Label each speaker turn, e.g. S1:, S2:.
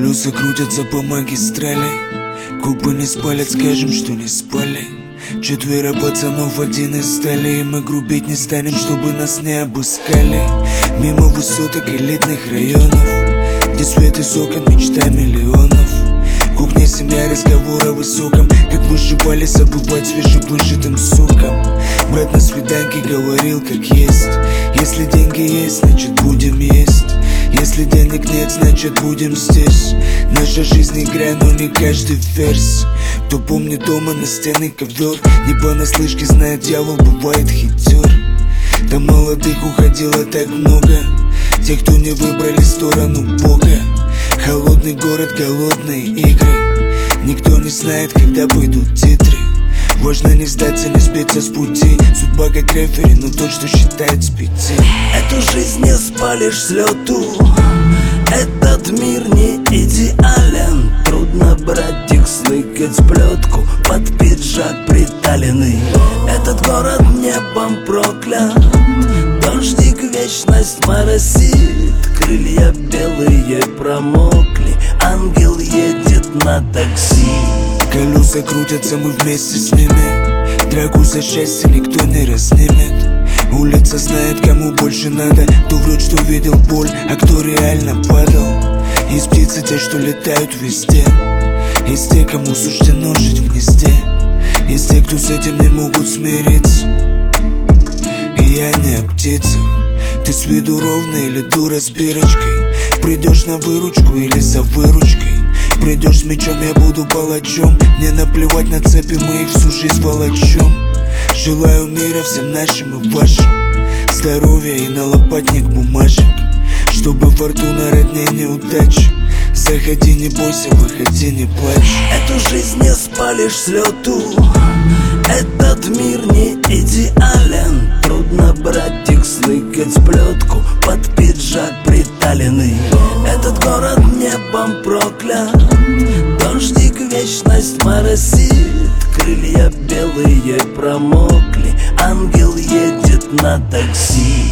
S1: Колеса крутятся по магистрали, кубы не спалят, скажем, что не спали. Четверо пацанов, один из стали, и мы грубить не станем, чтобы нас не обыскали. Мимо высоток элитных районов, где свет из окон, мечта миллионов. Кухня, семья, разговор о высоком, как выживали, забывать свежевыжатым соком. Брат на свиданке говорил, как есть. Если деньги есть, значит будем есть. Если денег нет, значит будем здесь. Наша жизнь игра, но не каждый верс. Кто помнит дома на стены ковер, не понаслышке знает, дьявол бывает хитер. До молодых уходило так много, тех, кто не выбрали сторону Бога. Холодный город, голодные игры, никто не знает, когда пойдут титры. Важно не сдаться, не сбиться с пути. Судьба как рефери, но тот, что считает с 5.
S2: Эту жизнь не спалишь с лету, этот мир не идеален. Трудно, братик, сныкать плетку под пиджак приталенный. Этот город небом проклят, дождик вечность моросит. Крылья белые промокли, ангел едет на такси.
S1: Колеса крутятся, мы вместе с ними. Драку за счастье никто не разнимет. Улица знает, кому больше надо. Кто врет, что видел боль, а кто реально падал. Есть птицы, те, что летают везде. Есть те, кому суждено жить в гнезде. Есть те, кто с этим не могут смириться. И я не о птицах. Ты с виду ровный или дура с бирочкой? Придешь на выручку или за выручкой? Придешь с мечом, я буду палачом. Мне наплевать на цепи, мы их всю жизнь волочем. Желаю мира всем нашим и вашим, здоровья и на лопатник бумажек, чтобы фортуна роднее неудач. Заходи, не бойся, выходи, не плачь.
S2: Эту жизнь не спалишь с лету, этот мир не идеален. Трудно, братик, сныкать плетку под пиджак приталенный. Этот город небом проклят, дождик вечность моросит. Крылья белые промокли, ангел едет на такси.